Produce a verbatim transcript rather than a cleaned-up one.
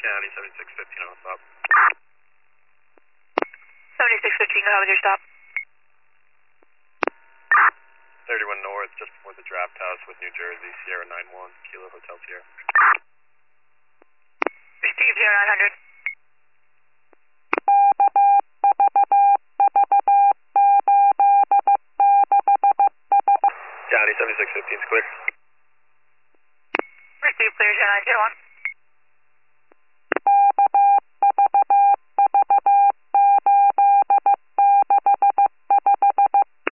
County, seventy-six fifteen on stop. seventy-six fifteen, go ahead with your stop. thirty-one North, just before the draft house with New Jersey, Sierra nine one, Kilo Hotel Sierra. Receive zero nine hundred. County, seventy-six fifteen is clear. Receive clear, zero nine zero one.